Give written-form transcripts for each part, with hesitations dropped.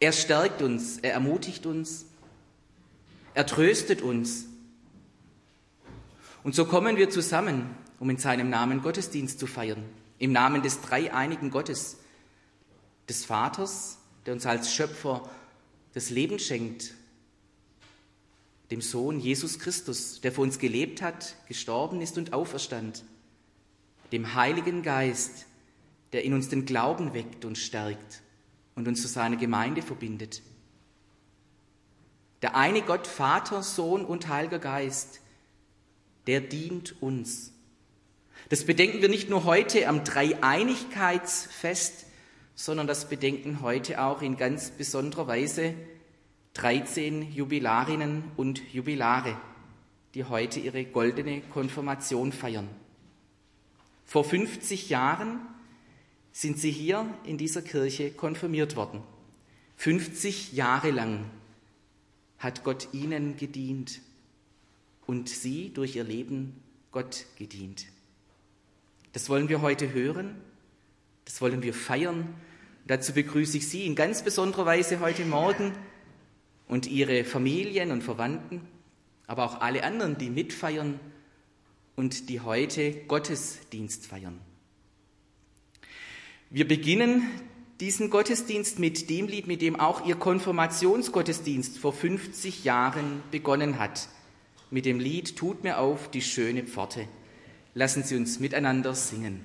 Er stärkt uns, er ermutigt uns, er tröstet uns. Und so kommen wir zusammen, um in seinem Namen Gottesdienst zu feiern, im Namen des dreieinigen Gottes, des Vaters, der uns als Schöpfer das Leben schenkt, dem Sohn Jesus Christus, der für uns gelebt hat, gestorben ist und auferstand, dem Heiligen Geist, der in uns den Glauben weckt und stärkt und uns zu seiner Gemeinde verbindet. Der eine Gott, Vater, Sohn und Heiliger Geist, der dient uns. Das bedenken wir nicht nur heute am Dreieinigkeitsfest, sondern das bedenken heute auch in ganz besonderer Weise 13 Jubilarinnen und Jubilare, die heute ihre goldene Konfirmation feiern. Vor 50 Jahren sind sie hier in dieser Kirche konfirmiert worden. 50 Jahre lang hat Gott ihnen gedient und sie durch ihr Leben Gott gedient. Das wollen wir heute hören, das wollen wir feiern. Und dazu begrüße ich Sie in ganz besonderer Weise heute Morgen und Ihre Familien und Verwandten, aber auch alle anderen, die mitfeiern und die heute Gottesdienst feiern. Wir beginnen diesen Gottesdienst mit dem Lied, mit dem auch Ihr Konfirmationsgottesdienst vor 50 Jahren begonnen hat. Mit dem Lied »Tut mir auf die schöne Pforte«. Lassen Sie uns miteinander singen.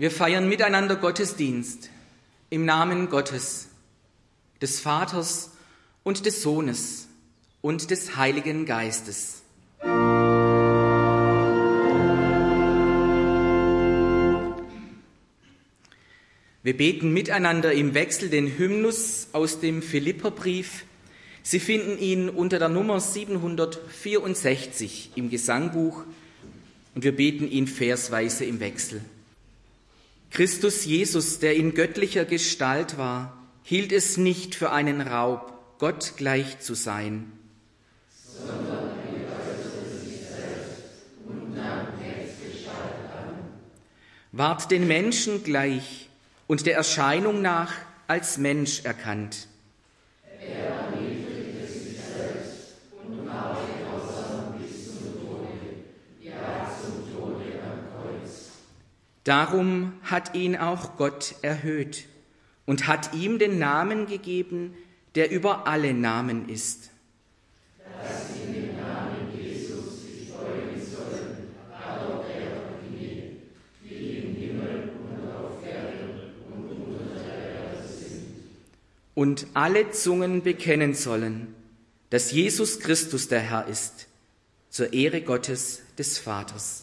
Wir feiern miteinander Gottesdienst im Namen Gottes, des Vaters und des Sohnes und des Heiligen Geistes. Wir beten miteinander im Wechsel den Hymnus aus dem Philipperbrief. Sie finden ihn unter der Nummer 764 im Gesangbuch und wir beten ihn versweise im Wechsel. Christus Jesus, der in göttlicher Gestalt war, hielt es nicht für einen Raub, Gott gleich zu sein, sondern erlöste sich selbst und nahm Menschgestalt an, ward den Menschen gleich und der Erscheinung nach als Mensch erkannt. Er erniedrigte sich selbst und war gehorsam bis zum Tode, ja zum Tode am Kreuz. Darum hat ihn auch Gott erhöht und hat ihm den Namen gegeben, der über alle Namen ist. Dass sie den Namen Jesus sich beugen sollen, aller Knie, die im Himmel und auf Erden und unter der Erde sind. Und alle Zungen bekennen sollen, dass Jesus Christus der Herr ist, zur Ehre Gottes des Vaters.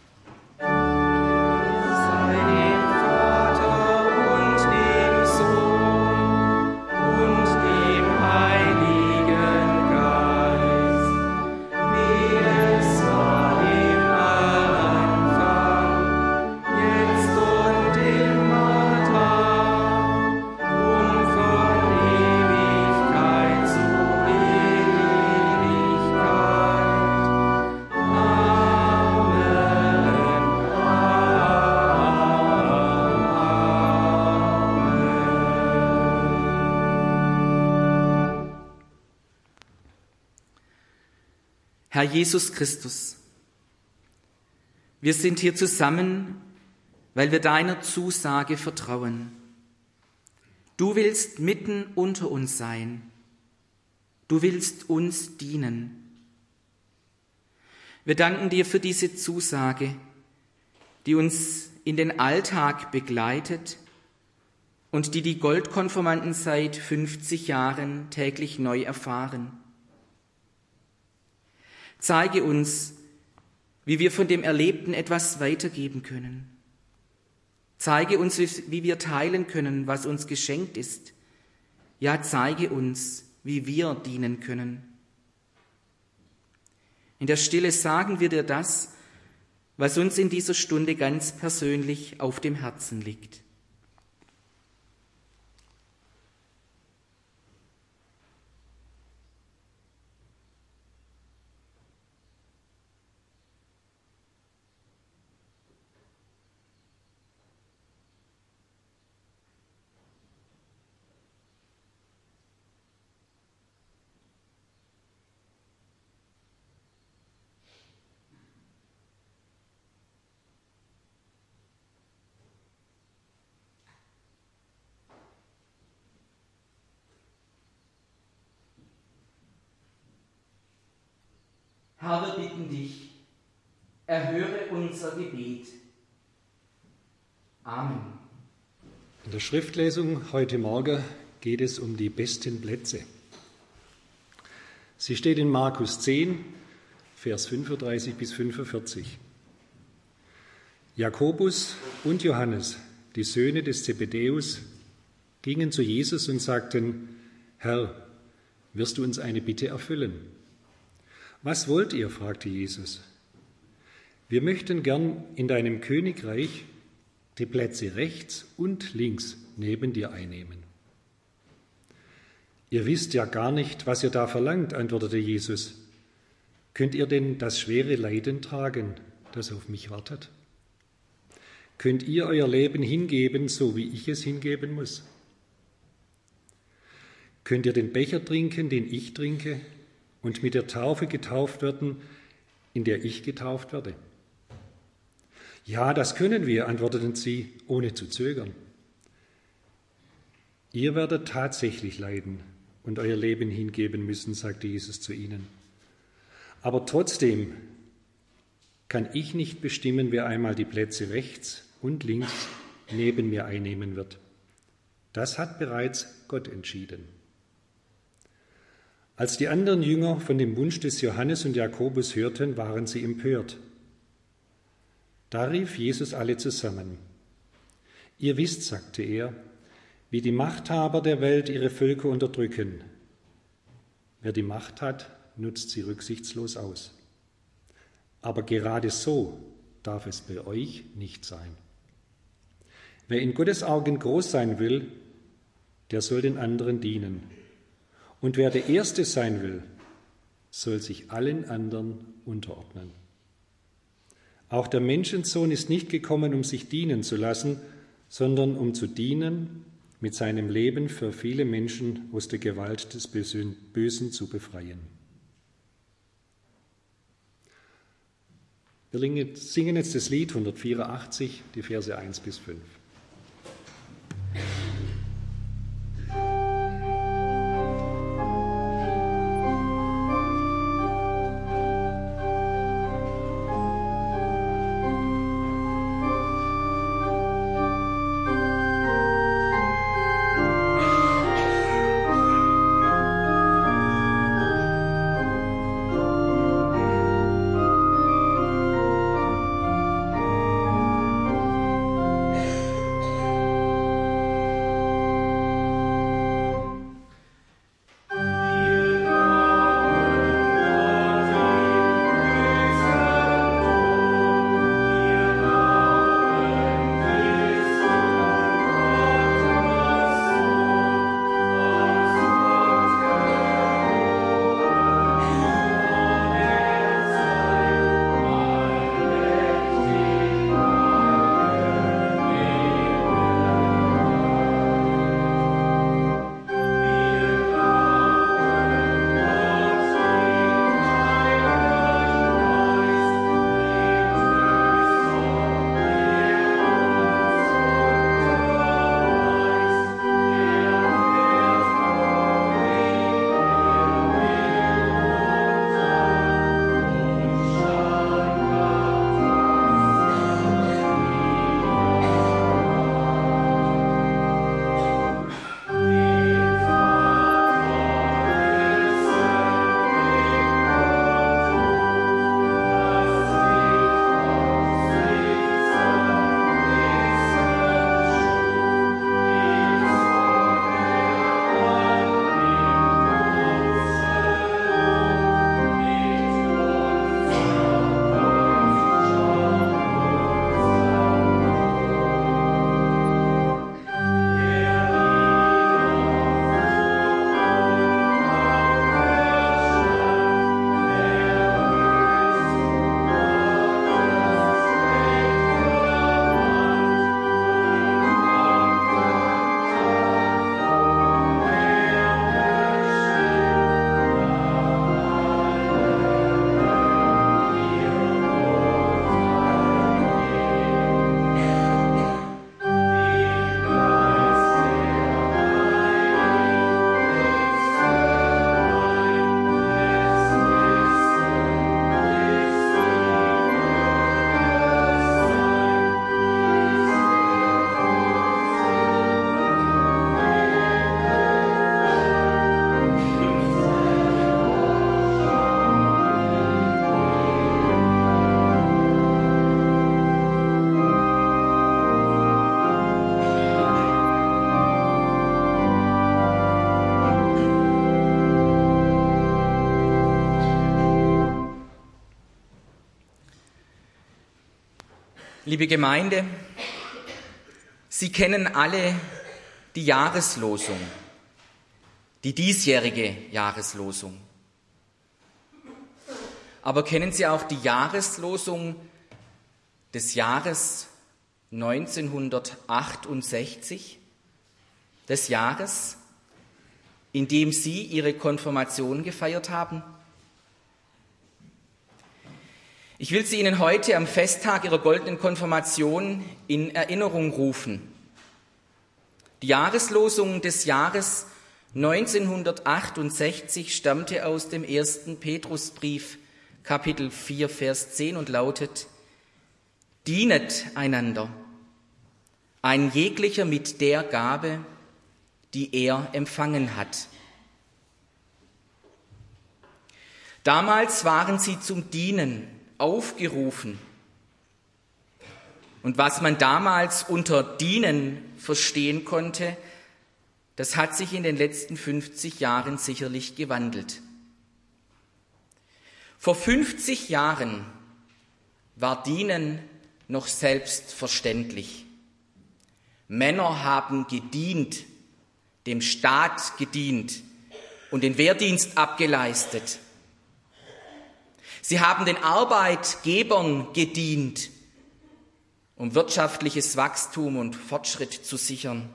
Herr Jesus Christus, wir sind hier zusammen, weil wir deiner Zusage vertrauen. Du willst mitten unter uns sein. Du willst uns dienen. Wir danken dir für diese Zusage, die uns in den Alltag begleitet und die die Goldkonfirmanden seit 50 Jahren täglich neu erfahren. Zeige uns, wie wir von dem Erlebten etwas weitergeben können. Zeige uns, wie wir teilen können, was uns geschenkt ist. Ja, zeige uns, wie wir dienen können. In der Stille sagen wir dir das, was uns in dieser Stunde ganz persönlich auf dem Herzen liegt. Herr, wir bitten dich, erhöre unser Gebet. Amen. In der Schriftlesung heute Morgen geht es um die besten Plätze. Sie steht in Markus 10, Vers 35 bis 45. Jakobus und Johannes, die Söhne des Zebedäus, gingen zu Jesus und sagten: Herr, wirst du uns eine Bitte erfüllen? Was wollt ihr? Fragte Jesus. Wir möchten gern in deinem Königreich die Plätze rechts und links neben dir einnehmen. Ihr wisst ja gar nicht, was ihr da verlangt, antwortete Jesus. Könnt ihr denn das schwere Leiden tragen, das auf mich wartet? Könnt ihr euer Leben hingeben, so wie ich es hingeben muss? Könnt ihr den Becher trinken, den ich trinke, und mit der Taufe getauft werden, in der ich getauft werde? Ja, das können wir, antworteten sie, ohne zu zögern. Ihr werdet tatsächlich leiden und euer Leben hingeben müssen, sagte Jesus zu ihnen. Aber trotzdem kann ich nicht bestimmen, wer einmal die Plätze rechts und links neben mir einnehmen wird. Das hat bereits Gott entschieden. Als die anderen Jünger von dem Wunsch des Johannes und Jakobus hörten, waren sie empört. Da rief Jesus alle zusammen. Ihr wisst, sagte er, wie die Machthaber der Welt ihre Völker unterdrücken. Wer die Macht hat, nutzt sie rücksichtslos aus. Aber gerade so darf es bei euch nicht sein. Wer in Gottes Augen groß sein will, der soll den anderen dienen. Und wer der Erste sein will, soll sich allen anderen unterordnen. Auch der Menschensohn ist nicht gekommen, um sich dienen zu lassen, sondern um zu dienen, mit seinem Leben für viele Menschen aus der Gewalt des Bösen zu befreien. Wir singen jetzt das Lied 184, die Verse 1 bis 5. Liebe Gemeinde, Sie kennen alle die Jahreslosung, die diesjährige Jahreslosung. Aber kennen Sie auch die Jahreslosung des Jahres 1968, des Jahres, in dem Sie Ihre Konfirmation gefeiert haben? Ich will sie Ihnen heute am Festtag Ihrer goldenen Konfirmation in Erinnerung rufen. Die Jahreslosung des Jahres 1968 stammte aus dem 1. Petrusbrief, Kapitel 4, Vers 10 und lautet: Dienet einander ein jeglicher mit der Gabe, die er empfangen hat. Damals waren sie zum Dienen aufgerufen. Und was man damals unter Dienen verstehen konnte, das hat sich in den letzten 50 Jahren sicherlich gewandelt. Vor 50 Jahren war Dienen noch selbstverständlich. Männer haben gedient, dem Staat gedient und den Wehrdienst abgeleistet. Sie haben den Arbeitgebern gedient, um wirtschaftliches Wachstum und Fortschritt zu sichern.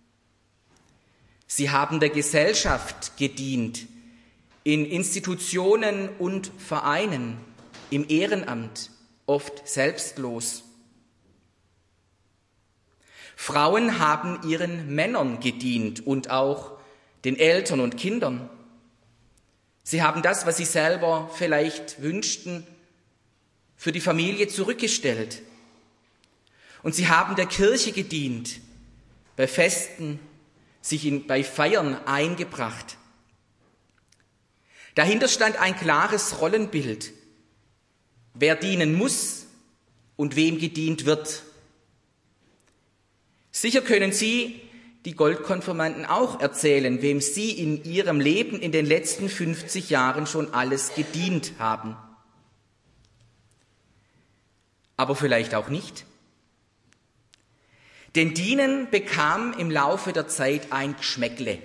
Sie haben der Gesellschaft gedient, in Institutionen und Vereinen, im Ehrenamt, oft selbstlos. Frauen haben ihren Männern gedient und auch den Eltern und Kindern. Sie haben das, was sie selber vielleicht wünschten, für die Familie zurückgestellt. Und sie haben der Kirche gedient, bei Festen, sich bei Feiern eingebracht. Dahinter stand ein klares Rollenbild, wer dienen muss und wem gedient wird. Sicher können Sie, die Goldkonfirmanden, auch erzählen, wem Sie in Ihrem Leben in den letzten 50 Jahren schon alles gedient haben. Aber vielleicht auch nicht. Denn Dienen bekam im Laufe der Zeit ein Geschmäckle.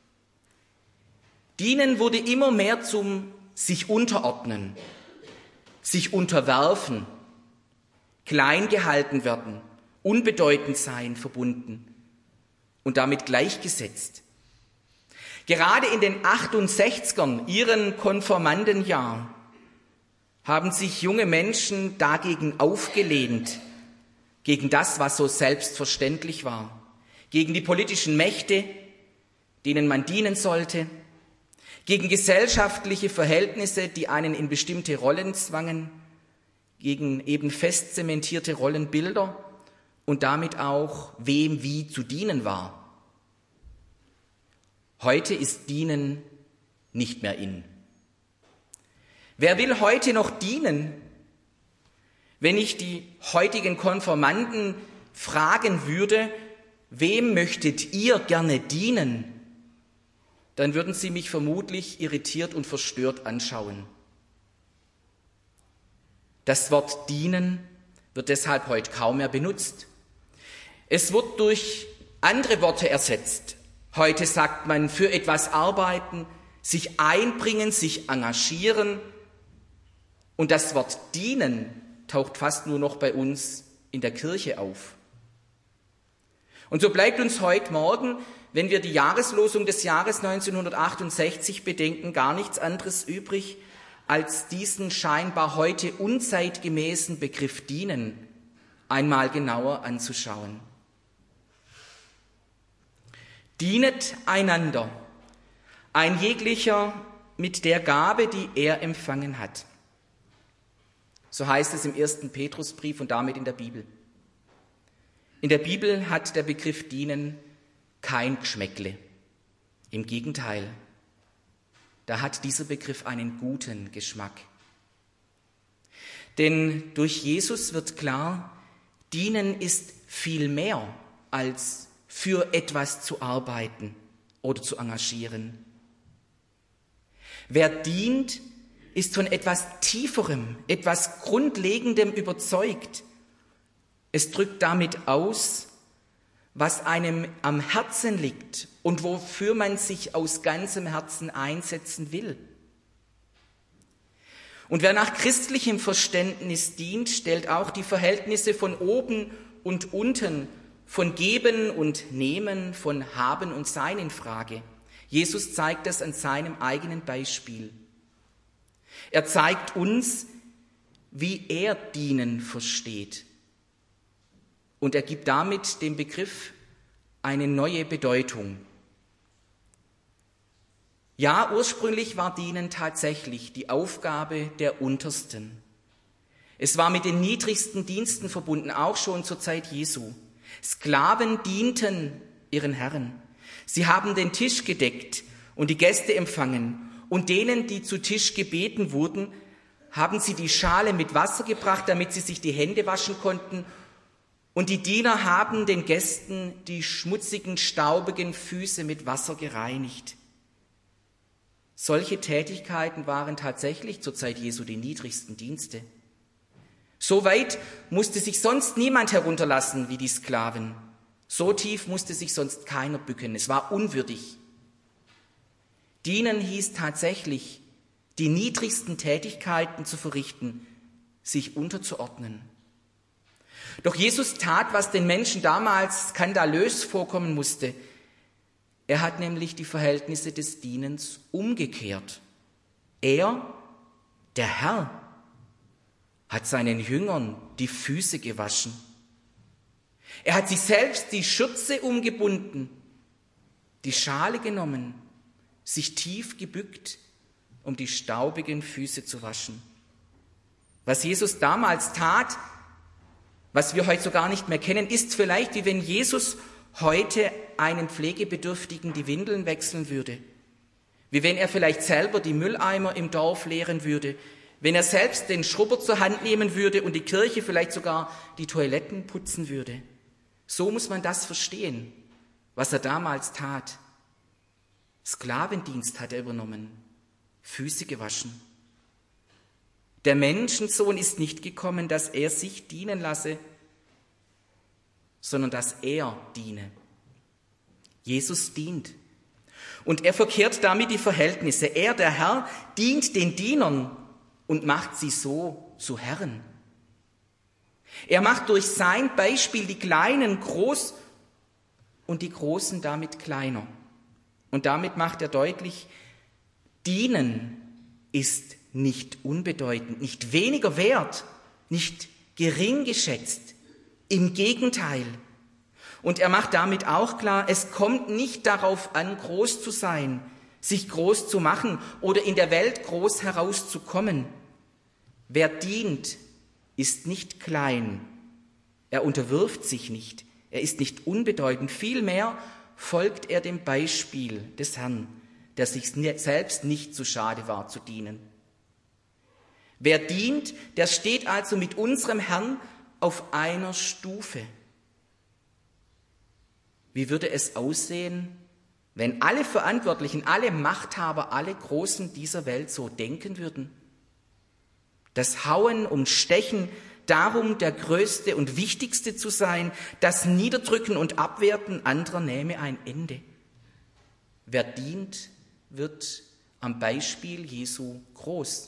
Dienen wurde immer mehr zum sich unterordnen, sich unterwerfen, klein gehalten werden, unbedeutend sein verbunden und damit gleichgesetzt. Gerade in den 68ern, ihren Konfirmandenjahr, haben sich junge Menschen dagegen aufgelehnt, gegen das, was so selbstverständlich war, gegen die politischen Mächte, denen man dienen sollte, gegen gesellschaftliche Verhältnisse, die einen in bestimmte Rollen zwangen, gegen eben fest zementierte Rollenbilder und damit auch, wem wie zu dienen war. Heute ist Dienen nicht mehr in. Wer will heute noch dienen? Wenn ich die heutigen Konfirmanden fragen würde, wem möchtet ihr gerne dienen, dann würden sie mich vermutlich irritiert und verstört anschauen. Das Wort dienen wird deshalb heute kaum mehr benutzt. Es wird durch andere Worte ersetzt. Heute sagt man für etwas arbeiten, sich einbringen, sich engagieren. Und das Wort dienen taucht fast nur noch bei uns in der Kirche auf. Und so bleibt uns heute Morgen, wenn wir die Jahreslosung des Jahres 1968 bedenken, gar nichts anderes übrig, als diesen scheinbar heute unzeitgemäßen Begriff dienen einmal genauer anzuschauen. Dienet einander, ein jeglicher mit der Gabe, die er empfangen hat. So heißt es im 1. Petrusbrief und damit in der Bibel. In der Bibel hat der Begriff dienen kein Geschmäckle. Im Gegenteil, da hat dieser Begriff einen guten Geschmack. Denn durch Jesus wird klar, dienen ist viel mehr als für etwas zu arbeiten oder zu engagieren. Wer dient, ist von etwas Tieferem, etwas Grundlegendem überzeugt. Es drückt damit aus, was einem am Herzen liegt und wofür man sich aus ganzem Herzen einsetzen will. Und wer nach christlichem Verständnis dient, stellt auch die Verhältnisse von oben und unten, von Geben und Nehmen, von Haben und Sein in Frage. Jesus zeigt das an seinem eigenen Beispiel. Er zeigt uns, wie er Dienen versteht. Und er gibt damit dem Begriff eine neue Bedeutung. Ja, ursprünglich war Dienen tatsächlich die Aufgabe der Untersten. Es war mit den niedrigsten Diensten verbunden, auch schon zur Zeit Jesu. Sklaven dienten ihren Herren. Sie haben den Tisch gedeckt und die Gäste empfangen. Und denen, die zu Tisch gebeten wurden, haben sie die Schale mit Wasser gebracht, damit sie sich die Hände waschen konnten. Und die Diener haben den Gästen die schmutzigen, staubigen Füße mit Wasser gereinigt. Solche Tätigkeiten waren tatsächlich zur Zeit Jesu die niedrigsten Dienste. So weit musste sich sonst niemand herunterlassen wie die Sklaven. So tief musste sich sonst keiner bücken. Es war unwürdig. Dienen hieß tatsächlich, die niedrigsten Tätigkeiten zu verrichten, sich unterzuordnen. Doch Jesus tat, was den Menschen damals skandalös vorkommen musste. Er hat nämlich die Verhältnisse des Dienens umgekehrt. Er, der Herr, hat seinen Jüngern die Füße gewaschen. Er hat sich selbst die Schürze umgebunden, die Schale genommen, sich tief gebückt, um die staubigen Füße zu waschen. Was Jesus damals tat, was wir heute so gar nicht mehr kennen, ist vielleicht, wie wenn Jesus heute einen Pflegebedürftigen die Windeln wechseln würde. Wie wenn er vielleicht selber die Mülleimer im Dorf leeren würde. Wenn er selbst den Schrubber zur Hand nehmen würde und die Kirche vielleicht sogar die Toiletten putzen würde. So muss man das verstehen, was er damals tat. Sklavendienst hat er übernommen, Füße gewaschen. Der Menschensohn ist nicht gekommen, dass er sich dienen lasse, sondern dass er diene. Jesus dient. Und er verkehrt damit die Verhältnisse. Er, der Herr, dient den Dienern und macht sie so zu Herren. Er macht durch sein Beispiel die Kleinen groß und die Großen damit kleiner. Und damit macht er deutlich, Dienen ist nicht unbedeutend, nicht weniger wert, nicht gering geschätzt. Im Gegenteil. Und er macht damit auch klar, es kommt nicht darauf an, groß zu sein, sich groß zu machen oder in der Welt groß herauszukommen. Wer dient, ist nicht klein. Er unterwirft sich nicht. Er ist nicht unbedeutend. Vielmehr folgt er dem Beispiel des Herrn, der sich selbst nicht zu schade war zu dienen. Wer dient, der steht also mit unserem Herrn auf einer Stufe. Wie würde es aussehen, wenn alle Verantwortlichen, alle Machthaber, alle Großen dieser Welt so denken würden? Das Hauen und Stechen darum, der Größte und Wichtigste zu sein, das Niederdrücken und Abwerten anderer nähme ein Ende. Wer dient, wird am Beispiel Jesu groß.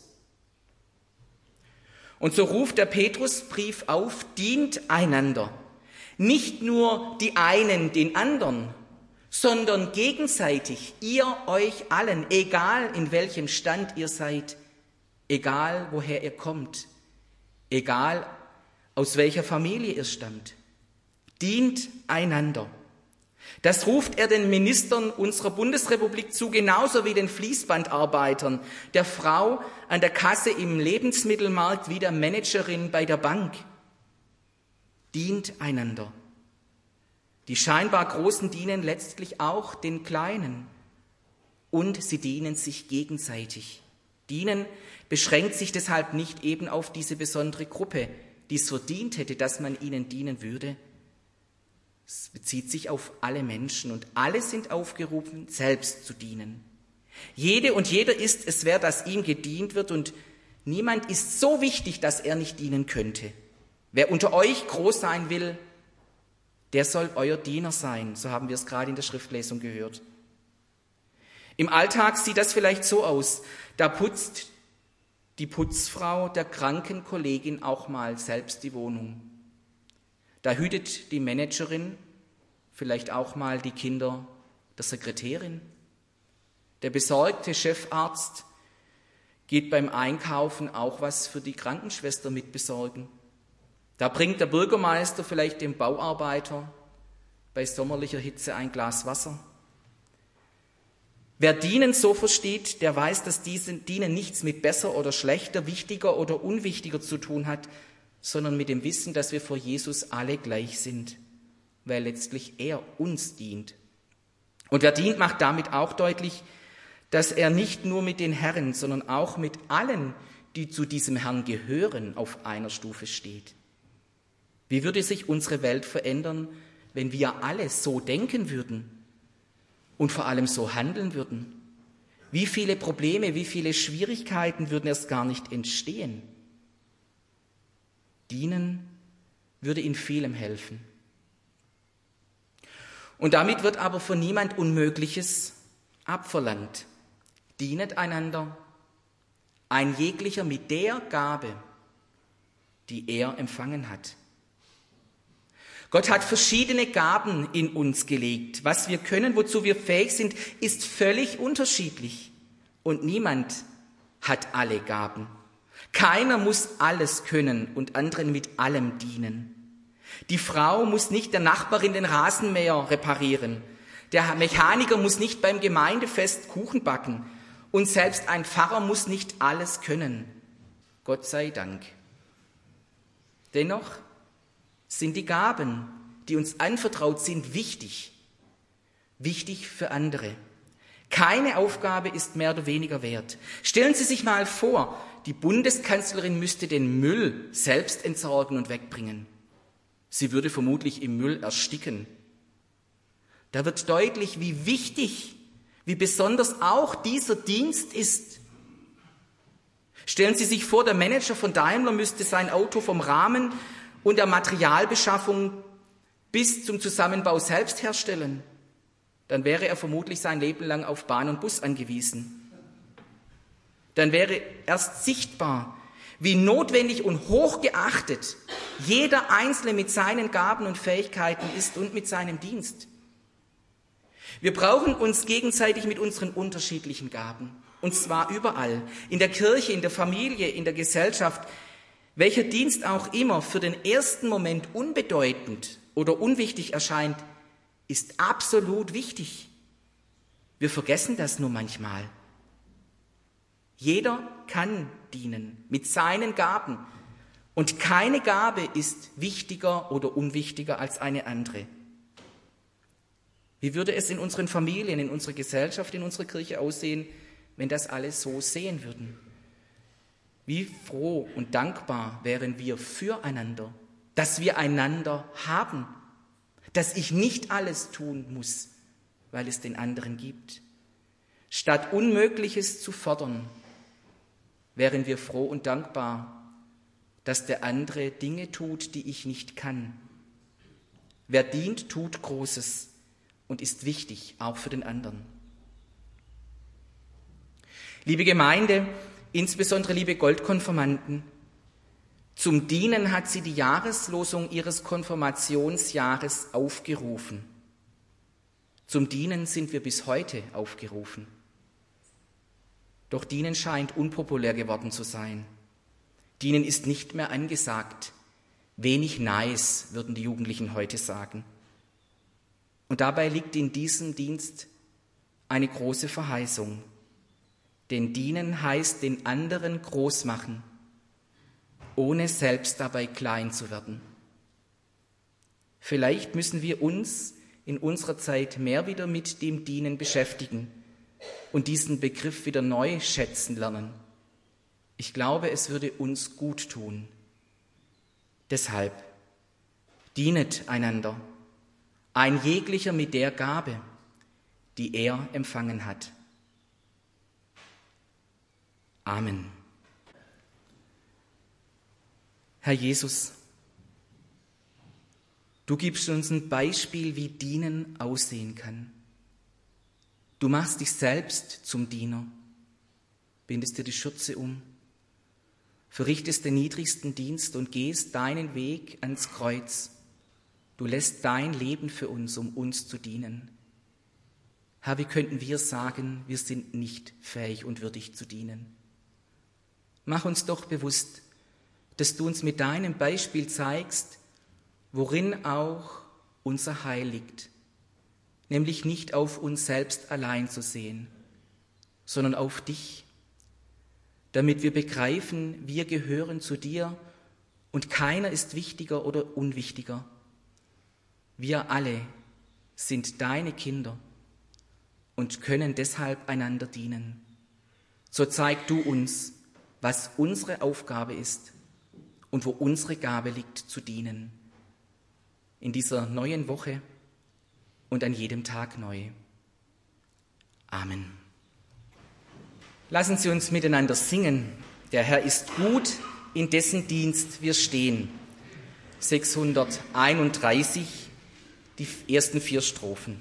Und so ruft der Petrusbrief auf, dient einander. Nicht nur die einen den anderen, sondern gegenseitig, ihr euch allen, egal in welchem Stand ihr seid, egal woher ihr kommt, egal aus welcher Familie ihr stammt. Dient einander. Das ruft er den Ministern unserer Bundesrepublik zu, genauso wie den Fließbandarbeitern, der Frau an der Kasse im Lebensmittelmarkt wie der Managerin bei der Bank. Dient einander. Die scheinbar Großen dienen letztlich auch den Kleinen und sie dienen sich gegenseitig. Dienen beschränkt sich deshalb nicht eben auf diese besondere Gruppe, die es verdient hätte, dass man ihnen dienen würde. Es bezieht sich auf alle Menschen und alle sind aufgerufen, selbst zu dienen. Jede und jeder ist es wert, dass ihm gedient wird und niemand ist so wichtig, dass er nicht dienen könnte. Wer unter euch groß sein will, der soll euer Diener sein. So haben wir es gerade in der Schriftlesung gehört. Im Alltag sieht das vielleicht so aus. Da putzt die Putzfrau der kranken Kollegin auch mal selbst die Wohnung. Da hütet die Managerin vielleicht auch mal die Kinder der Sekretärin. Der besorgte Chefarzt geht beim Einkaufen auch was für die Krankenschwester mit besorgen. Da bringt der Bürgermeister vielleicht dem Bauarbeiter bei sommerlicher Hitze ein Glas Wasser. Wer Dienen so versteht, der weiß, dass Dienen nichts mit besser oder schlechter, wichtiger oder unwichtiger zu tun hat, sondern mit dem Wissen, dass wir vor Jesus alle gleich sind. weil letztlich er uns dient. Und wer dient, macht damit auch deutlich, dass er nicht nur mit den Herren, sondern auch mit allen, die zu diesem Herrn gehören, auf einer Stufe steht. Wie würde sich unsere Welt verändern, wenn wir alle so denken würden und vor allem so handeln würden? Wie viele Probleme, wie viele Schwierigkeiten würden erst gar nicht entstehen? Dienen würde in vielem helfen. Und damit wird aber von niemand Unmögliches abverlangt. Dienet einander, ein jeglicher mit der Gabe, die er empfangen hat. Gott hat verschiedene Gaben in uns gelegt. Was wir können, wozu wir fähig sind, ist völlig unterschiedlich. Und niemand hat alle Gaben. Keiner muss alles können und anderen mit allem dienen. Die Frau muss nicht der Nachbarin den Rasenmäher reparieren. Der Mechaniker muss nicht beim Gemeindefest Kuchen backen. Und selbst ein Pfarrer muss nicht alles können. Gott sei Dank. Dennoch sind die Gaben, die uns anvertraut sind, wichtig. Wichtig für andere. Keine Aufgabe ist mehr oder weniger wert. Stellen Sie sich mal vor, die Bundeskanzlerin müsste den Müll selbst entsorgen und wegbringen. Sie würde vermutlich im Müll ersticken. Da wird deutlich, wie wichtig, wie besonders auch dieser Dienst ist. Stellen Sie sich vor, der Manager von Daimler müsste sein Auto vom Rahmen und der Materialbeschaffung bis zum Zusammenbau selbst herstellen. Dann wäre er vermutlich sein Leben lang auf Bahn und Bus angewiesen. Dann wäre erst sichtbar, wie notwendig und hochgeachtet jeder Einzelne mit seinen Gaben und Fähigkeiten ist und mit seinem Dienst. Wir brauchen uns gegenseitig mit unseren unterschiedlichen Gaben. Und zwar überall. In der Kirche, in der Familie, in der Gesellschaft. Welcher Dienst auch immer für den ersten Moment unbedeutend oder unwichtig erscheint, ist absolut wichtig. Wir vergessen das nur manchmal. Jeder kann dienen mit seinen Gaben. Und keine Gabe ist wichtiger oder unwichtiger als eine andere. Wie würde es in unseren Familien, in unserer Gesellschaft, in unserer Kirche aussehen, wenn das alle so sehen würden? Wie froh und dankbar wären wir füreinander, dass wir einander haben, dass ich nicht alles tun muss, weil es den anderen gibt. Statt Unmögliches zu fordern, wären wir froh und dankbar, dass der andere Dinge tut, die ich nicht kann. Wer dient, tut Großes und ist wichtig, auch für den anderen. Liebe Gemeinde, insbesondere liebe Goldkonfirmanden, zum Dienen hat sie die Jahreslosung ihres Konfirmationsjahres aufgerufen. Zum Dienen sind wir bis heute aufgerufen. Doch Dienen scheint unpopulär geworden zu sein. Dienen ist nicht mehr angesagt. Wenig nice, würden die Jugendlichen heute sagen. Und dabei liegt in diesem Dienst eine große Verheißung. Denn dienen heißt den anderen groß machen, ohne selbst dabei klein zu werden. Vielleicht müssen wir uns in unserer Zeit mehr wieder mit dem Dienen beschäftigen und diesen Begriff wieder neu schätzen lernen. Ich glaube, es würde uns gut tun. Deshalb dienet einander, ein jeglicher mit der Gabe, die er empfangen hat. Amen. Herr Jesus, du gibst uns ein Beispiel, wie Dienen aussehen kann. Du machst dich selbst zum Diener, bindest dir die Schürze um, verrichtest den niedrigsten Dienst und gehst deinen Weg ans Kreuz. Du lässt dein Leben für uns, um uns zu dienen. Herr, wie könnten wir sagen, wir sind nicht fähig und würdig zu dienen? Mach uns doch bewusst, dass du uns mit deinem Beispiel zeigst, worin auch unser Heil liegt, nämlich nicht auf uns selbst allein zu sehen, sondern auf dich, damit wir begreifen, wir gehören zu dir und keiner ist wichtiger oder unwichtiger. Wir alle sind deine Kinder und können deshalb einander dienen. So zeig du uns, was unsere Aufgabe ist und wo unsere Gabe liegt, zu dienen. In dieser neuen Woche und an jedem Tag neu. Amen. Lassen Sie uns miteinander singen. Der Herr ist gut, in dessen Dienst wir stehen. 631, die ersten 4 Strophen.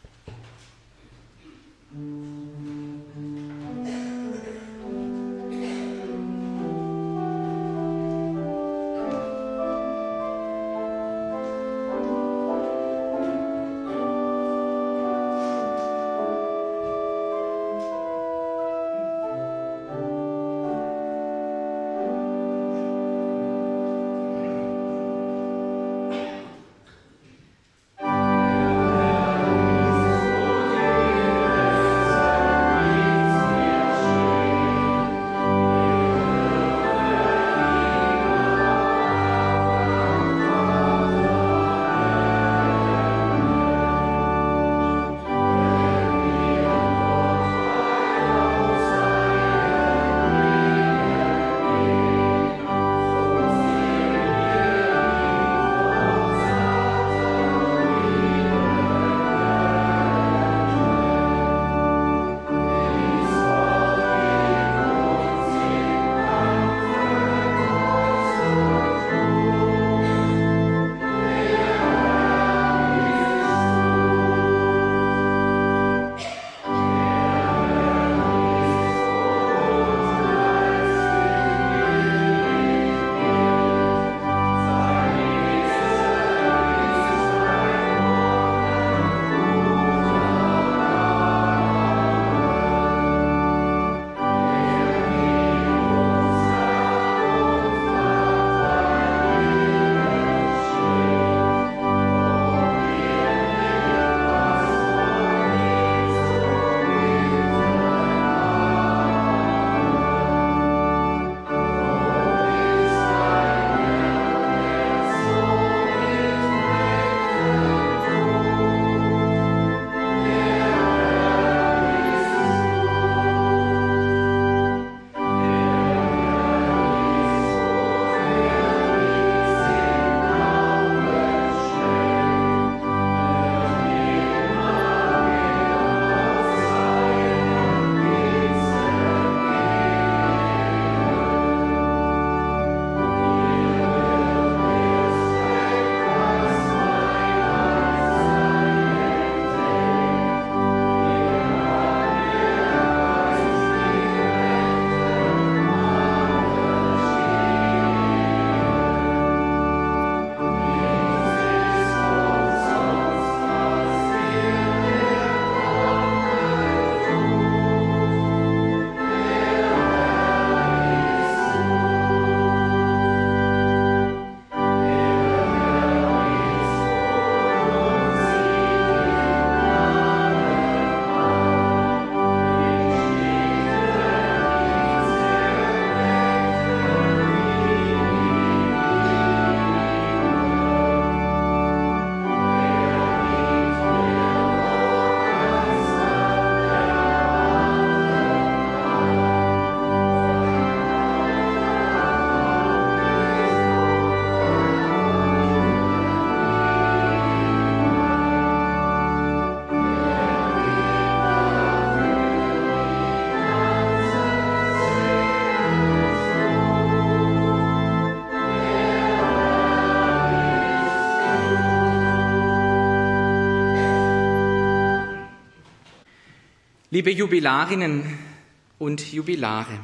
Liebe Jubilarinnen und Jubilare,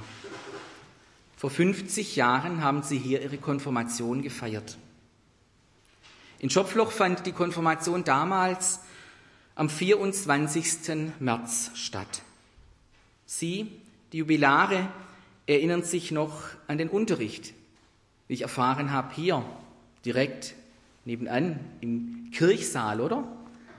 vor 50 Jahren haben Sie hier Ihre Konfirmation gefeiert. In Schopfloch fand die Konfirmation damals am 24. März statt. Sie, die Jubilare, erinnern sich noch an den Unterricht, wie ich erfahren habe, hier direkt nebenan im Kirchsaal, oder?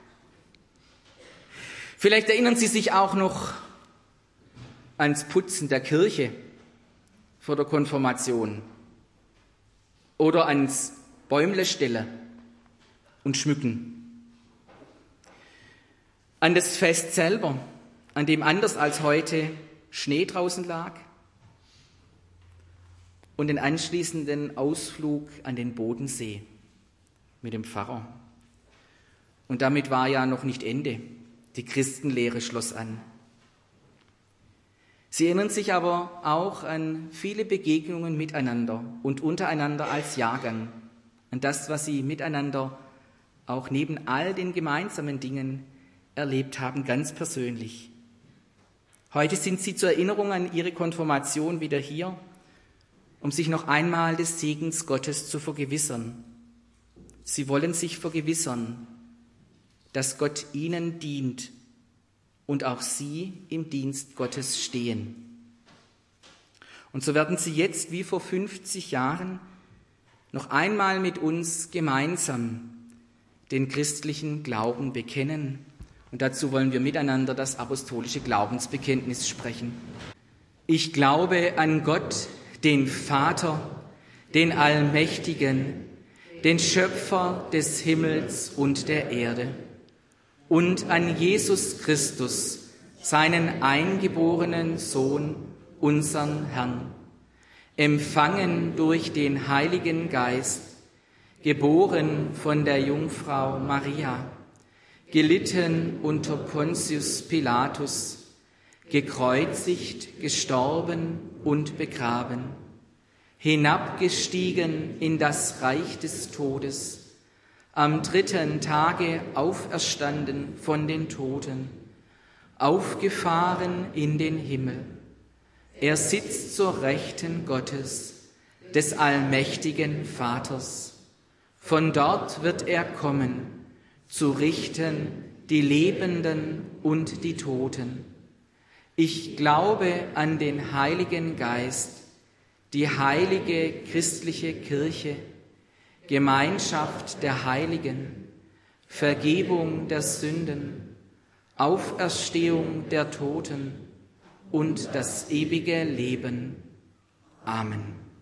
Vielleicht erinnern Sie sich auch noch ans Putzen der Kirche vor der Konfirmation oder ans Bäumle stellen und schmücken. an das Fest selber, an dem anders als heute Schnee draußen lag, und den anschließenden Ausflug an den Bodensee mit dem Pfarrer. Und damit war ja noch nicht Ende. Die Christenlehre schloss an. Sie erinnern sich aber auch an viele Begegnungen miteinander und untereinander als Jahrgang, an das, was sie miteinander auch neben all den gemeinsamen Dingen erlebt haben, ganz persönlich. Heute sind sie zur Erinnerung an ihre Konfirmation wieder hier, um sich noch einmal des Segens Gottes zu vergewissern. Sie wollen sich vergewissern, dass Gott ihnen dient und auch sie im Dienst Gottes stehen. Und so werden sie jetzt wie vor 50 Jahren noch einmal mit uns gemeinsam den christlichen Glauben bekennen. Und dazu wollen wir miteinander das apostolische Glaubensbekenntnis sprechen. Ich glaube an Gott, den Vater, den Allmächtigen, den Schöpfer des Himmels und der Erde, und an Jesus Christus, seinen eingeborenen Sohn, unseren Herrn, empfangen durch den Heiligen Geist, geboren von der Jungfrau Maria, gelitten unter Pontius Pilatus, gekreuzigt, gestorben und begraben, hinabgestiegen in das Reich des Todes, am 3. Tage auferstanden von den Toten, aufgefahren in den Himmel. Er sitzt zur Rechten Gottes, des allmächtigen Vaters. Von dort wird er kommen, zu richten die Lebenden und die Toten. Ich glaube an den Heiligen Geist, die heilige christliche Kirche, Gemeinschaft der Heiligen, Vergebung der Sünden, Auferstehung der Toten und das ewige Leben. Amen.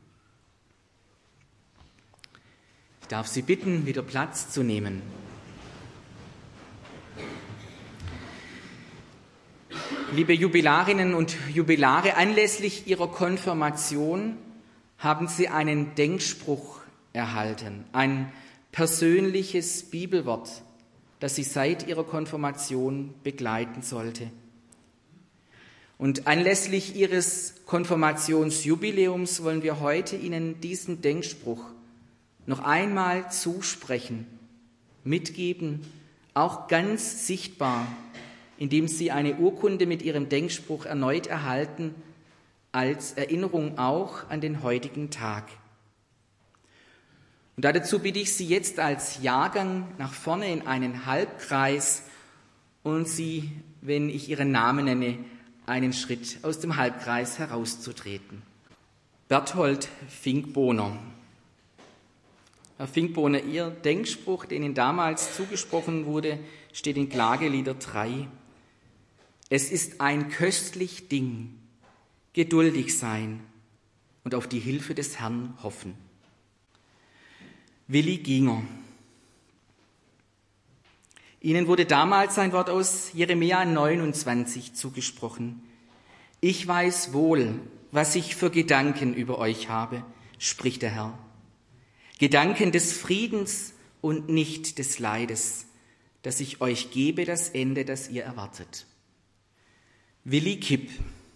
Ich darf Sie bitten, wieder Platz zu nehmen. Liebe Jubilarinnen und Jubilare, anlässlich Ihrer Konfirmation haben Sie einen Denkspruch erhalten, ein persönliches Bibelwort, das Sie seit Ihrer Konfirmation begleiten sollte. Und anlässlich Ihres Konfirmationsjubiläums wollen wir heute Ihnen diesen Denkspruch noch einmal zusprechen, mitgeben, auch ganz sichtbar, indem Sie eine Urkunde mit Ihrem Denkspruch erneut erhalten, als Erinnerung auch an den heutigen Tag. Und dazu bitte ich Sie jetzt als Jahrgang nach vorne in einen Halbkreis und Sie, wenn ich Ihren Namen nenne, einen Schritt aus dem Halbkreis herauszutreten. Berthold Finkbohner. Herr Finkbohner, Ihr Denkspruch, den Ihnen damals zugesprochen wurde, steht in Klagelieder 3. Es ist ein köstlich Ding, geduldig sein und auf die Hilfe des Herrn hoffen. Willi Ginger. Ihnen wurde damals ein Wort aus Jeremia 29 zugesprochen. Ich weiß wohl, was ich für Gedanken über euch habe, spricht der Herr. Gedanken des Friedens und nicht des Leides, dass ich euch gebe das Ende, das ihr erwartet. Willi Kipp.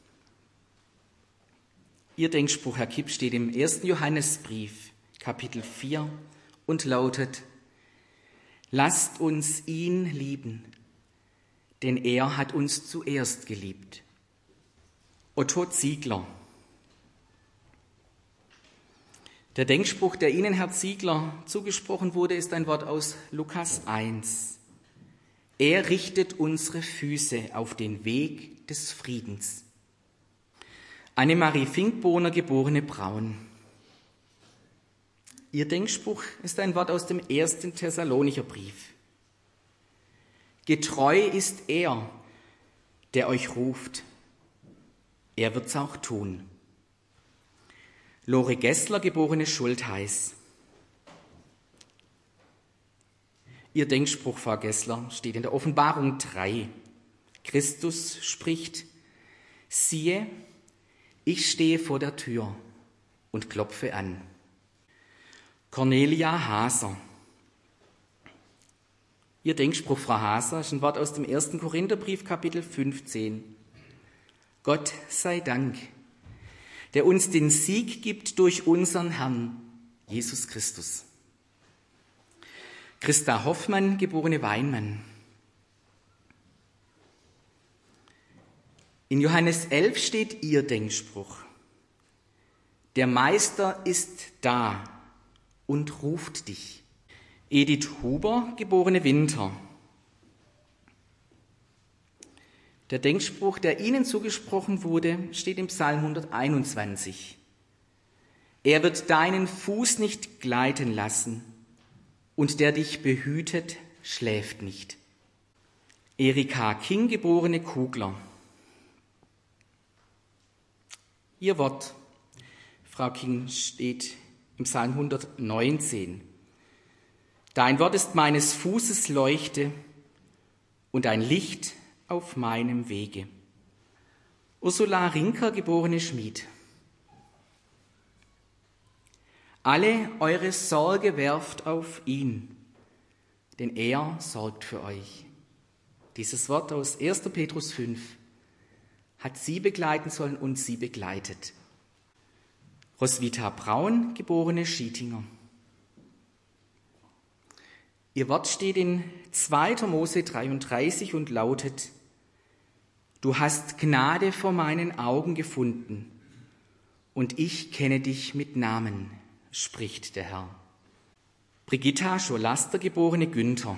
Ihr Denkspruch, Herr Kipp, steht im 1. Johannesbrief, Kapitel 4 und lautet: Lasst uns ihn lieben, denn er hat uns zuerst geliebt. Otto Ziegler. Der Denkspruch, der Ihnen, Herr Ziegler, zugesprochen wurde, ist ein Wort aus Lukas 1. Er richtet unsere Füße auf den Weg des Friedens. Annemarie Finkbohner, geborene Braun. Ihr Denkspruch ist ein Wort aus dem 1. Thessalonicher Brief. Getreu ist er, der euch ruft. Er wird's auch tun. Lore Gessler, geborene Schultheiß. Ihr Denkspruch, Frau Gessler, steht in der Offenbarung 3. Christus spricht: Siehe, ich stehe vor der Tür und klopfe an. Cornelia Haser. Ihr Denkspruch, Frau Haser, ist ein Wort aus dem 1. Korintherbrief, Kapitel 15. Gott sei Dank, der uns den Sieg gibt durch unseren Herrn, Jesus Christus. Christa Hoffmann, geborene Weinmann. In Johannes 11 steht ihr Denkspruch: Der Meister ist da und ruft dich. Edith Huber, geborene Winter. Der Denkspruch, der Ihnen zugesprochen wurde, steht im Psalm 121. Er wird deinen Fuß nicht gleiten lassen, und der dich behütet, schläft nicht. Erika King, geborene Kugler. Ihr Wort, Frau King, steht im Psalm 119. Dein Wort ist meines Fußes Leuchte und ein Licht auf meinem Wege. Ursula Rinker, geborene Schmid. Alle eure Sorge werft auf ihn, denn er sorgt für euch. Dieses Wort aus 1. Petrus 5 hat sie begleiten sollen und sie begleitet. Roswitha Braun, geborene Schietinger. Ihr Wort steht in 2. Mose 33 und lautet: Du hast Gnade vor meinen Augen gefunden, und ich kenne dich mit Namen, spricht der Herr. Brigitta Scholaster, geborene Günther.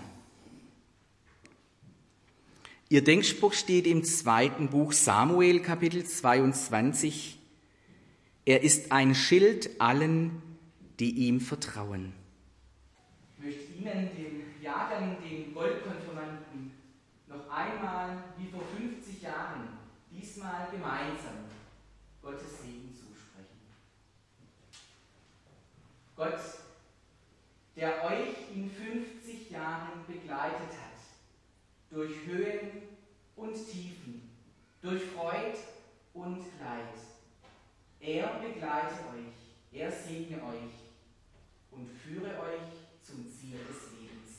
Ihr Denkspruch steht im 2. Buch Samuel, Kapitel 22. Er ist ein Schild allen, die ihm vertrauen. Ich möchte Ihnen, dem Jahrgang, den Goldkonfirmanden, noch einmal, wie vor 50 Jahren, diesmal gemeinsam Gottes Segen zusprechen. Gott, der euch in 50 Jahren begleitet hat, durch Höhen und Tiefen, durch Freud und Leid. Er begleite euch, er segne euch und führe euch zum Ziel des Lebens.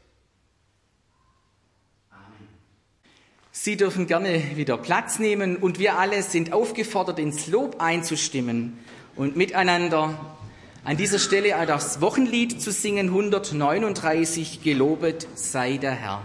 Amen. Sie dürfen gerne wieder Platz nehmen und wir alle sind aufgefordert, ins Lob einzustimmen und miteinander an dieser Stelle das Wochenlied zu singen, 139, Gelobet sei der Herr.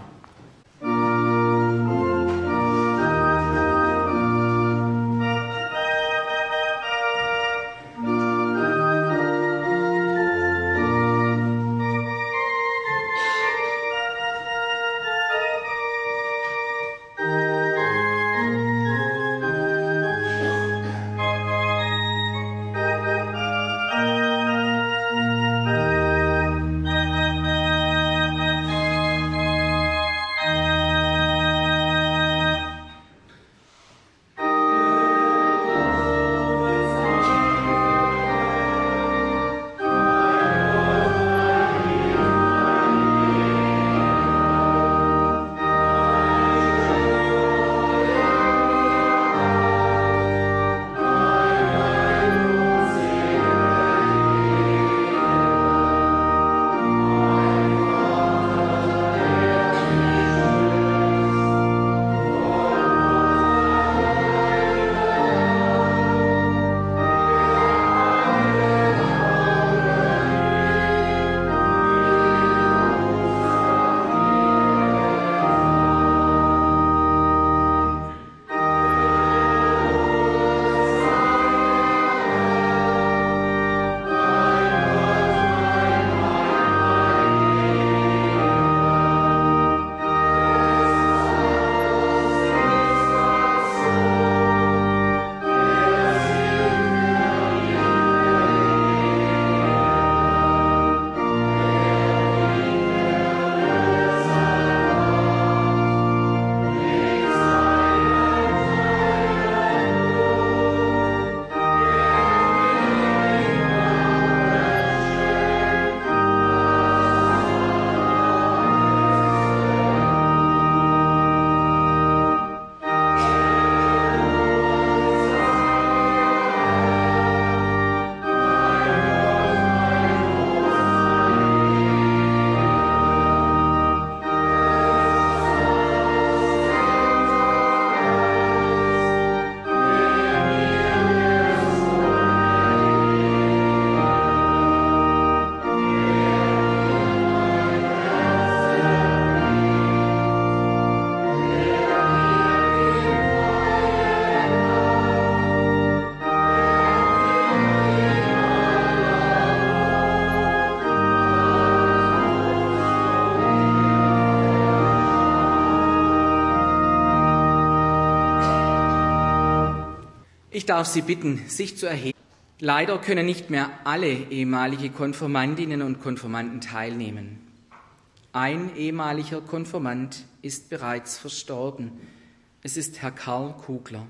Ich darf Sie bitten, sich zu erheben. Leider können nicht mehr alle ehemalige Konfirmandinnen und Konfirmanden teilnehmen. Ein ehemaliger Konfirmand ist bereits verstorben. Es ist Herr Karl Kugler.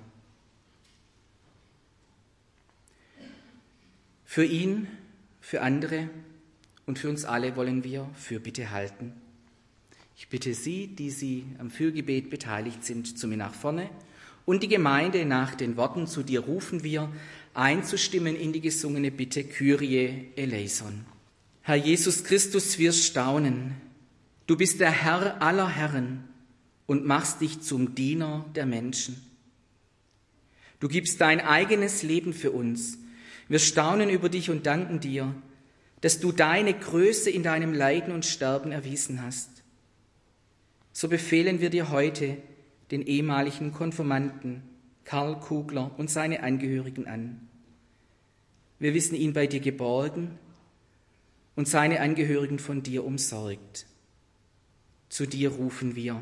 Für ihn, für andere und für uns alle wollen wir Fürbitte halten. Ich bitte Sie, die Sie am Fürgebet beteiligt sind, zu mir nach vorne und die Gemeinde nach den Worten "Zu dir rufen wir" einzustimmen in die gesungene Bitte Kyrie eleison. Herr Jesus Christus, wir staunen. Du bist der Herr aller Herren und machst dich zum Diener der Menschen. Du gibst dein eigenes Leben für uns. Wir staunen über dich und danken dir, dass du deine Größe in deinem Leiden und Sterben erwiesen hast. So befehlen wir dir heute den ehemaligen Konfirmanden Karl Kugler und seine Angehörigen an. Wir wissen ihn bei dir geborgen und seine Angehörigen von dir umsorgt. Zu dir rufen wir.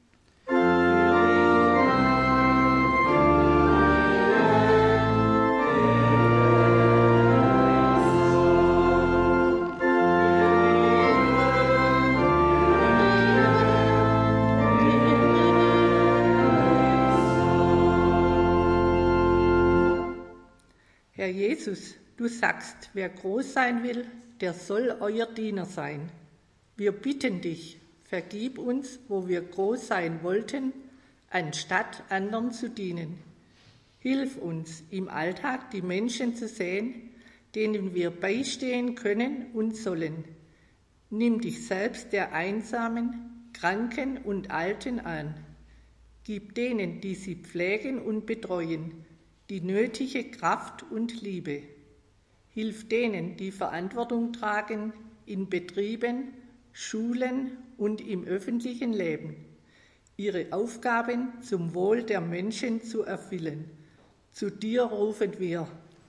Herr Jesus, du sagst, wer groß sein will, der soll euer Diener sein. Wir bitten dich, vergib uns, wo wir groß sein wollten, anstatt anderen zu dienen. Hilf uns, im Alltag die Menschen zu sehen, denen wir beistehen können und sollen. Nimm dich selbst der Einsamen, Kranken und Alten an. Gib denen, die sie pflegen und betreuen, die nötige Kraft und Liebe. Hilf denen, die Verantwortung tragen in Betrieben, Schulen und im öffentlichen Leben, ihre Aufgaben zum Wohl der Menschen zu erfüllen. Zu dir rufen wir.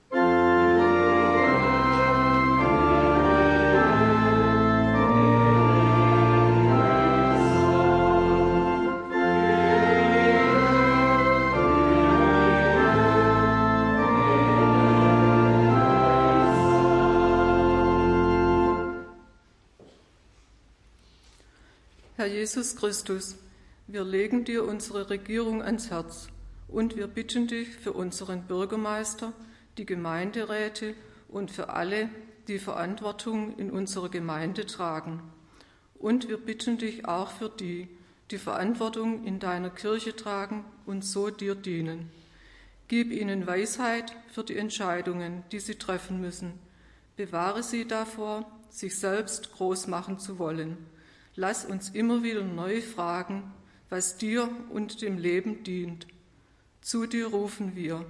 Herr Jesus Christus, wir legen dir unsere Regierung ans Herz und wir bitten dich für unseren Bürgermeister, die Gemeinderäte und für alle, die Verantwortung in unserer Gemeinde tragen. Und wir bitten dich auch für die, die Verantwortung in deiner Kirche tragen und so dir dienen. Gib ihnen Weisheit für die Entscheidungen, die sie treffen müssen. Bewahre sie davor, sich selbst groß machen zu wollen. Lass uns immer wieder neu fragen, was dir und dem Leben dient. Zu dir rufen wir.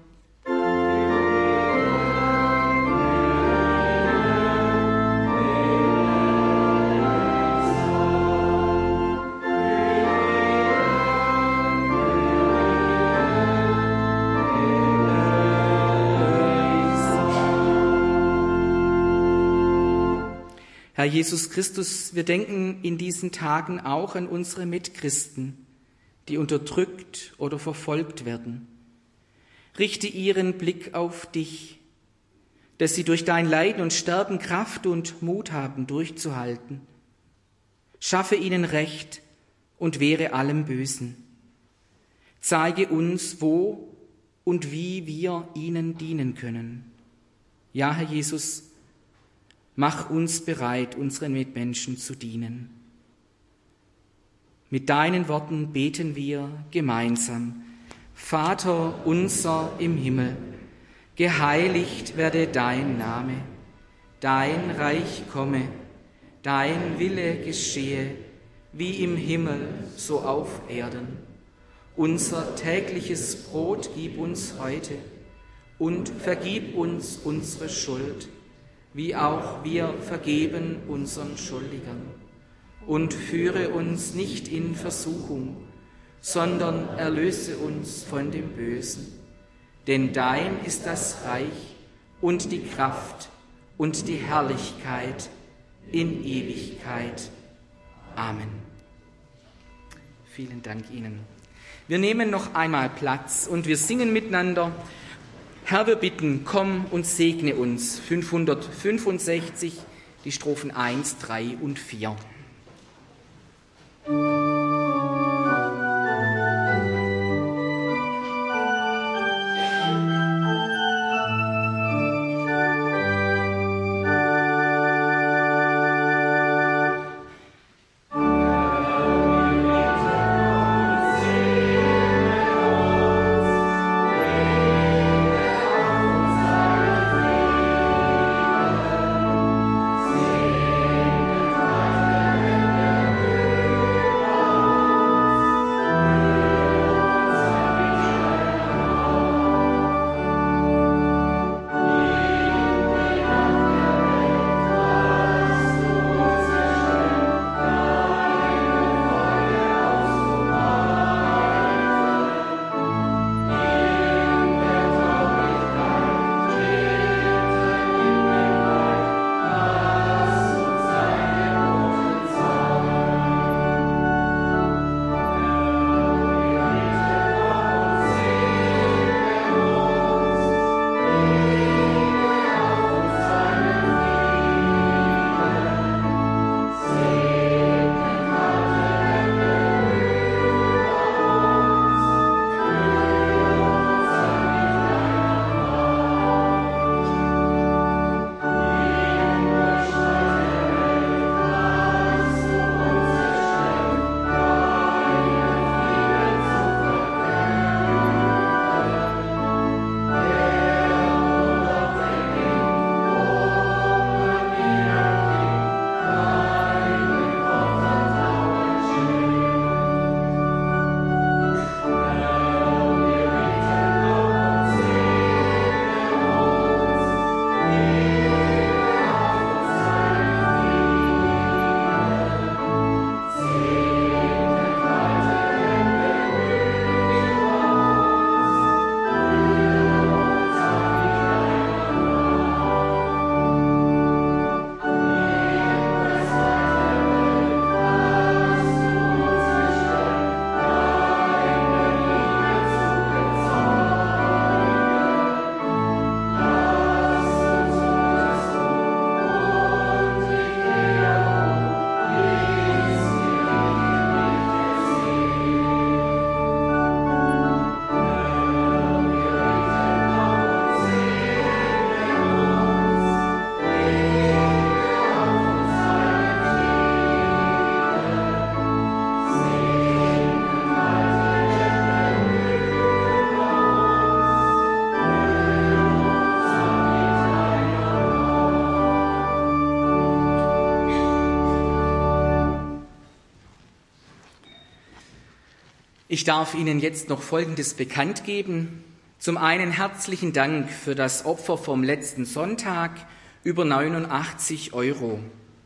Herr Jesus Christus, wir denken in diesen Tagen auch an unsere Mitchristen, die unterdrückt oder verfolgt werden. Richte ihren Blick auf dich, dass sie durch dein Leiden und Sterben Kraft und Mut haben, durchzuhalten. Schaffe ihnen Recht und wehre allem Bösen. Zeige uns, wo und wie wir ihnen dienen können. Ja, Herr Jesus, mach uns bereit, unseren Mitmenschen zu dienen. Mit deinen Worten beten wir gemeinsam. Vater unser im Himmel, geheiligt werde dein Name, dein Reich komme, dein Wille geschehe, wie im Himmel, so auf Erden. Unser tägliches Brot gib uns heute und vergib uns unsere Schuld, wie auch wir vergeben unseren Schuldigern. Und führe uns nicht in Versuchung, sondern erlöse uns von dem Bösen. Denn dein ist das Reich und die Kraft und die Herrlichkeit in Ewigkeit. Amen. Vielen Dank Ihnen. Wir nehmen noch einmal Platz und wir singen miteinander Herr, wir bitten, komm und segne uns. 565, die Strophen 1, 3 und 4. Ich darf Ihnen jetzt noch Folgendes bekannt geben. Zum einen herzlichen Dank für das Opfer vom letzten Sonntag, über 89 €.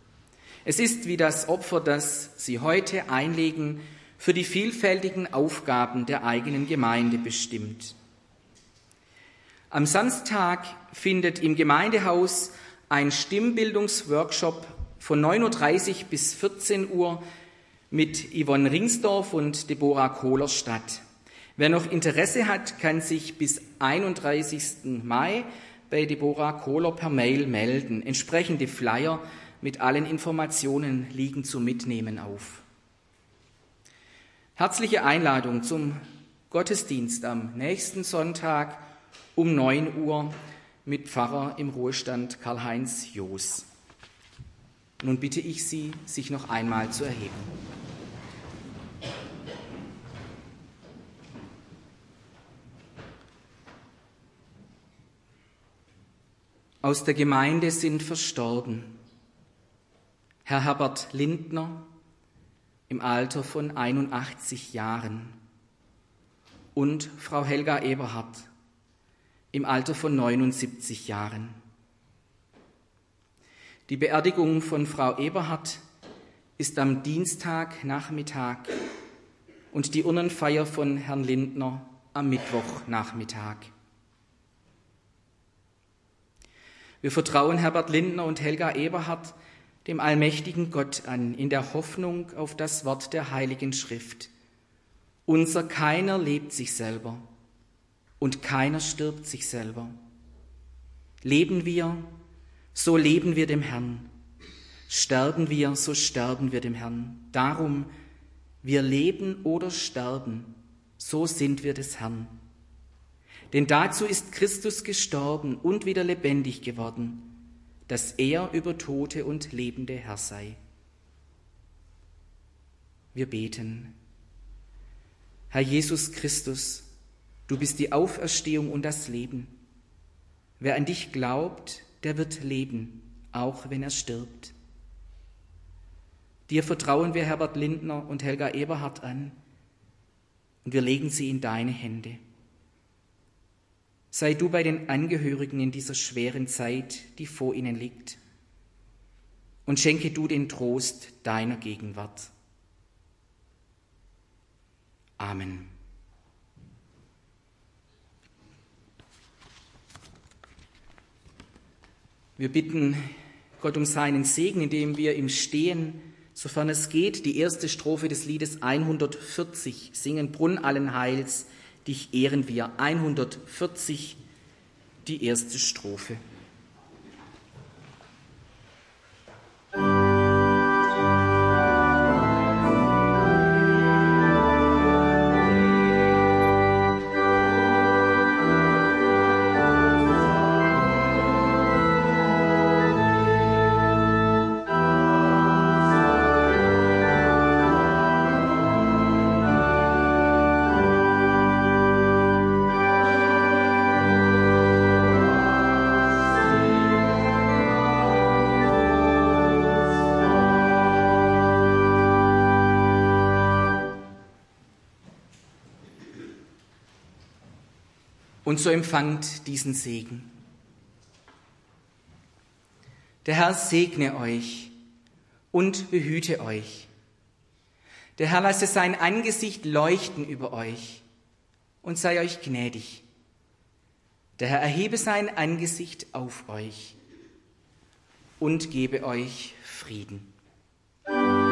Es ist wie das Opfer, das Sie heute einlegen, für die vielfältigen Aufgaben der eigenen Gemeinde bestimmt. Am Samstag findet im Gemeindehaus ein Stimmbildungsworkshop von 9:30 Uhr bis 14 Uhr mit Yvonne Ringsdorf und Deborah Kohler statt. Wer noch Interesse hat, kann sich bis 31. Mai bei Deborah Kohler per Mail melden. Entsprechende Flyer mit allen Informationen liegen zum Mitnehmen auf. Herzliche Einladung zum Gottesdienst am nächsten Sonntag um 9 Uhr mit Pfarrer im Ruhestand Karl-Heinz Joos. Nun bitte ich Sie, sich noch einmal zu erheben. Aus der Gemeinde sind verstorben Herr Herbert Lindner im Alter von 81 Jahren und Frau Helga Eberhardt im Alter von 79 Jahren. Die Beerdigung von Frau Eberhardt ist am Dienstagnachmittag und die Urnenfeier von Herrn Lindner am Mittwochnachmittag. Wir vertrauen Herbert Lindner und Helga Eberhardt dem allmächtigen Gott an, in der Hoffnung auf das Wort der Heiligen Schrift. Unser Keiner lebt sich selber und keiner stirbt sich selber. Leben wir, so leben wir dem Herrn. Sterben wir, so sterben wir dem Herrn. Darum, wir leben oder sterben, so sind wir des Herrn. Denn dazu ist Christus gestorben und wieder lebendig geworden, dass er über Tote und Lebende Herr sei. Wir beten. Herr Jesus Christus, du bist die Auferstehung und das Leben. Wer an dich glaubt, der wird leben, auch wenn er stirbt. Dir vertrauen wir Herbert Lindner und Helga Eberhardt an und wir legen sie in deine Hände. Sei du bei den Angehörigen in dieser schweren Zeit, die vor ihnen liegt, und schenke du den Trost deiner Gegenwart. Amen. Wir bitten Gott um seinen Segen, indem wir im Stehen, sofern es geht, die erste Strophe des Liedes 140 singen. Brunn allen Heils, dich ehren wir. 140, die erste Strophe. Und so empfangt diesen Segen. Der Herr segne euch und behüte euch. Der Herr lasse sein Angesicht leuchten über euch und sei euch gnädig. Der Herr erhebe sein Angesicht auf euch und gebe euch Frieden.